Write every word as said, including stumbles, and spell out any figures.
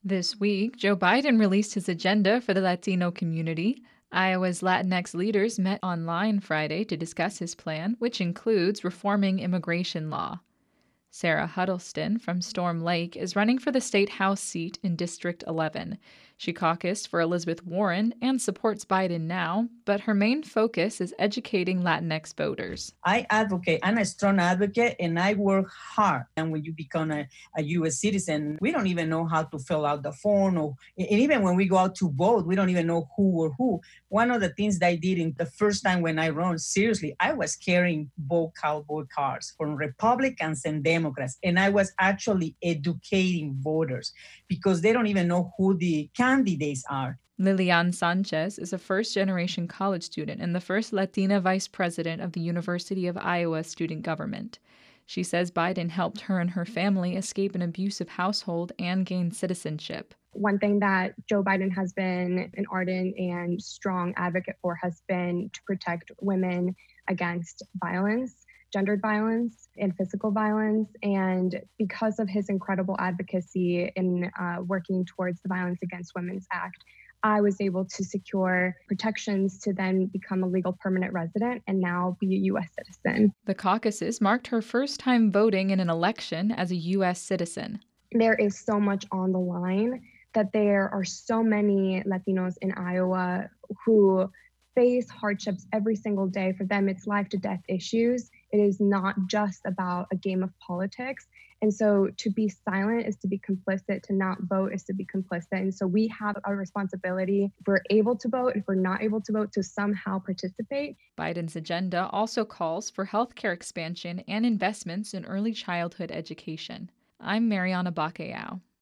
This week, Joe Biden released his agenda for the Latino community. Iowa's Latinx leaders met online Friday to discuss his plan, which includes reforming immigration law. Sarah Huddleston from Storm Lake is running for the state House seat in District eleven. She caucused for Elizabeth Warren and supports Biden now, but her main focus is educating Latinx voters. I advocate, I'm a strong advocate, and I work hard. And when you become a, a U S citizen, we don't even know how to fill out the form. Or, and even when we go out to vote, we don't even know who or who. One of the things that I did in the first time when I run, seriously, I was carrying vote cowboy cards from Republicans and Democrats. And I was actually educating voters because they don't even know who the candidates are. Lilian Sanchez is a first generation college student and the first Latina vice president of the University of Iowa student government. She says Biden helped her and her family escape an abusive household and gain citizenship. One thing that Joe Biden has been an ardent and strong advocate for has been to protect women against violence, gendered violence, and physical violence. And because of his incredible advocacy in uh, working towards the Violence Against Women's Act, I was able to secure protections to then become a legal permanent resident and now be a U S citizen. The caucuses marked her first time voting in an election as a U S citizen. There is so much on the line that there are so many Latinos in Iowa who face hardships every single day. For them, it's life to death issues. It is not just about a game of politics. And so to be silent is to be complicit, to not vote is to be complicit. And so we have a responsibility, if we're able to vote, if we're not able to vote, to somehow participate. Biden's agenda also calls for healthcare expansion and investments in early childhood education. I'm Mariana Bacallao.